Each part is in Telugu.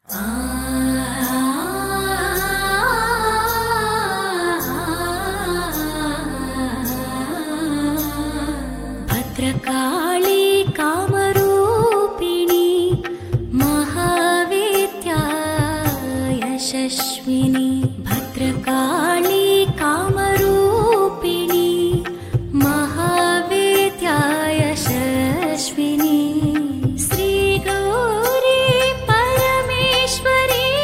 భద్రకాళీ కామరూపిణి మహావిద్యా యశస్విని. భద్రకాళీ కామరూపిణి మహావిద్యా యశస్విని. శ్రీ గౌరీ పరమేశ్వరి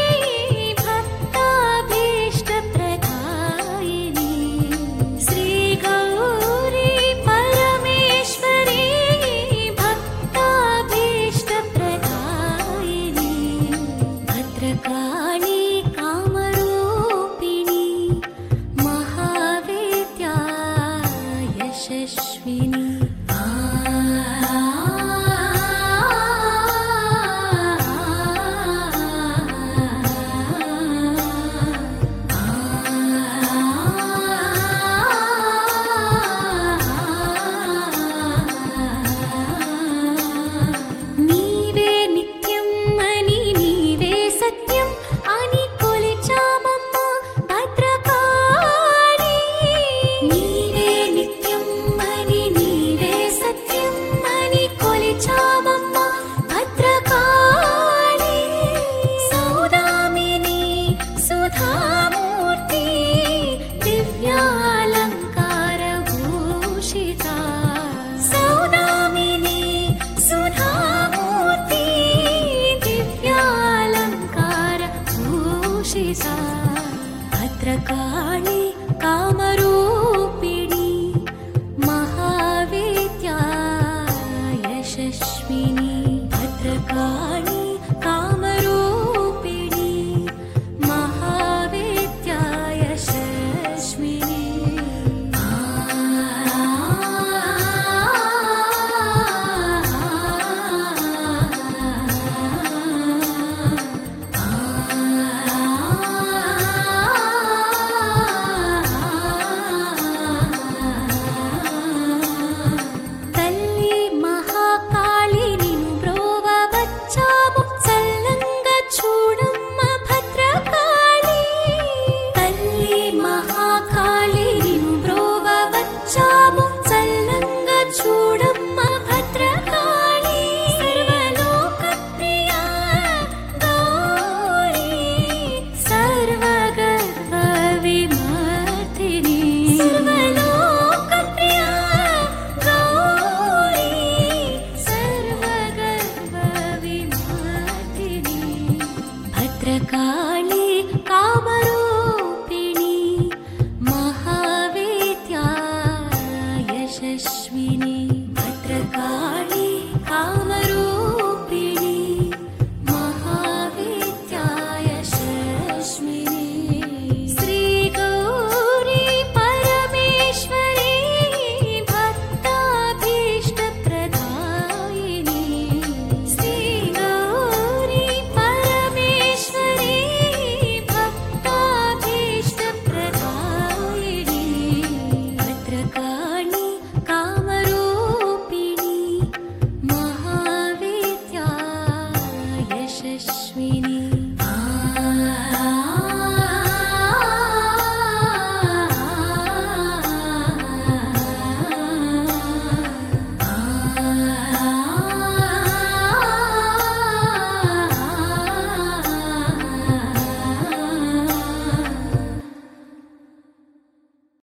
భక్తాభీష్టప్రదాయిని. శ్రీ గౌరీ పరమేశ్వరి భక్తాభీష్టప్రదాయిని. భద్రకాళీ కామరూపిణి మహావిద్యా యశస్విని. నీవే నిత్యం అని నీవే సత్యం అని కొలిచామమ్మ భద్రకాళి. నీవే నిత్యం అని నీవే సత్యం అని కొలిచామమ్మ భద్రకాళి. సౌదామిని సుధామూర్తి దివ్యాలంకార భూషిత. సౌదామిని సుధామూర్తి దివ్యాలంకార భూషిత. భద్రకాళీ కామరూపిణి మహావిద్యా యశస్విని.